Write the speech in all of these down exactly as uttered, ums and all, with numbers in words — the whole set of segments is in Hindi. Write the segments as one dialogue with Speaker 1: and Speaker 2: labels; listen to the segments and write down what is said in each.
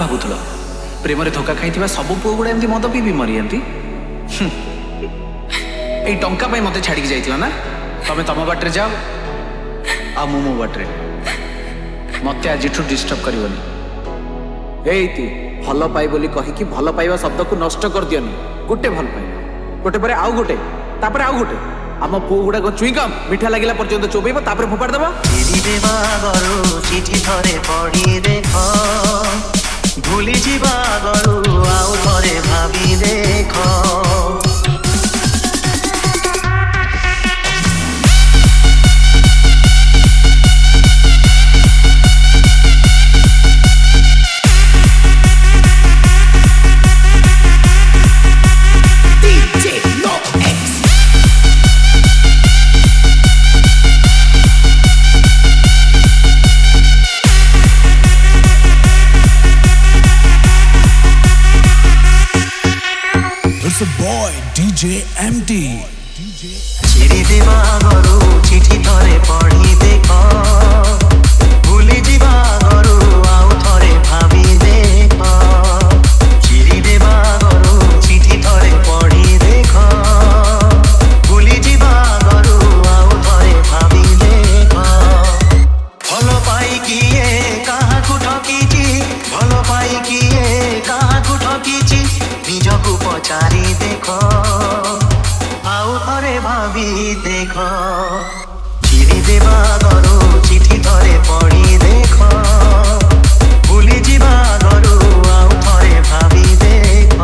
Speaker 1: भावुल प्रेम धोखा खाई सब पुओ गुड़ा एमती मद पी मरी यही टंका मत छाड़ी जाइला ना तमें तम बाटे जाओ आ मु मो बाटे मत आज डिस्टर्ब करनी एति भल पाई बोली कहीकि भल पाइबा शब्द को नष्ट कर दियनी गोटे भल पाइबा गोटे पर आउ गोटे तापर आउ गोटे आम पुओ गुड़ाक चुईकम मिठा लगिला पर्यंत चोबेब तापर फोपाड़ देबा
Speaker 2: चिठी थरे पढ़ी देख भूली जीवा गरु आउ थरे भाभी देख
Speaker 3: It's a boy D J M D
Speaker 2: चिरी देवा गरु चिठी थरे पढ़ी देख भूली जीवा गरु आउ थरे भाभी देख चिरी देवा गरु चिठी थरे पढ़ी देख भूली जीवा गरु आउ थरे भाभी देख भल पाई किए काहाकु ठकीची भल पाई किए काहाकु ठकीची निजकु पचारी देख आउ थरे भाभी देख चिरी देवा गरु चिठी थरे पढ़ी देख भूली जीवा गरु आउ थरे भाभी देख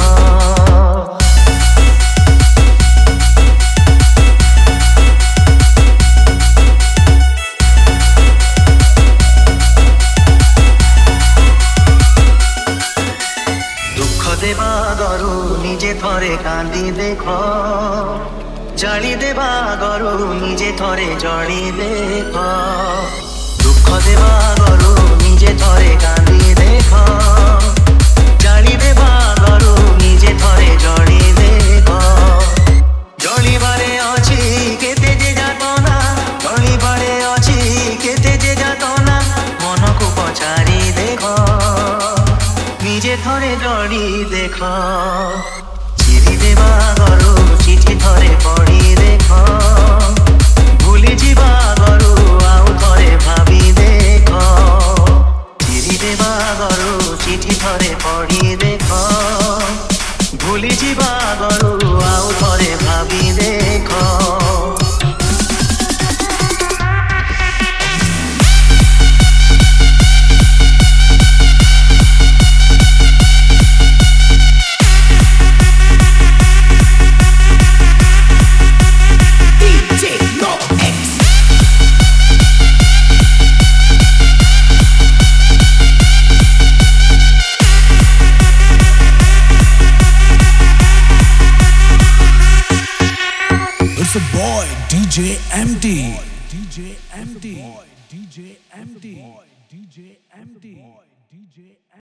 Speaker 2: देवा गरु निजे थरे कांदी देख जाली देवा गरु निजे थरे जड़ी देख दुख देवा गरु निजे थरे कांदी देख जाली देवा गरु निजे थरे जड़ी देख जड़ी बारे अछि केते जे जातना जड़ी बारे अछि केते जे जातना मन को पचारी देख निजे थरे जड़ी देख चिरी देवा गरु चिठी थरे पढ़ी देख भूली जीवा गरु आउ थरे भाभी देख चिरी देवा गरु चिठी थरे पढ़ी देख भूली जीवा गरु आउ थरे भाभी देख
Speaker 3: It's a boy D J M D D J M D D J M D D J M D D J